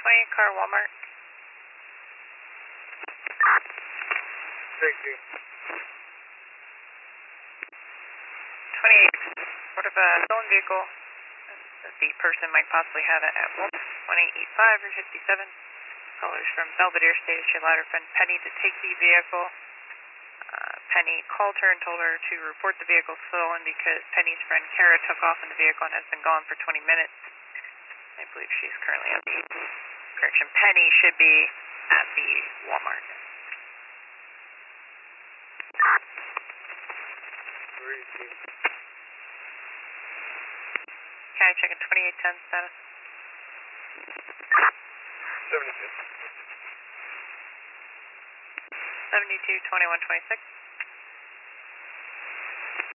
car Walmart. Thank you. 28, sort of a stolen vehicle. The person might possibly have it at 1885 or 57. Callers from Belvedere stated she allowed her friend Penny to take the vehicle. Penny called her and told her to report the vehicle stolen because Penny's friend Kara took off in the vehicle and has been gone for 20 minutes. I believe she's currently at the correction. Penny should be at the Walmart. Where is he? Can I check in 2810 status? 72. 72 2126.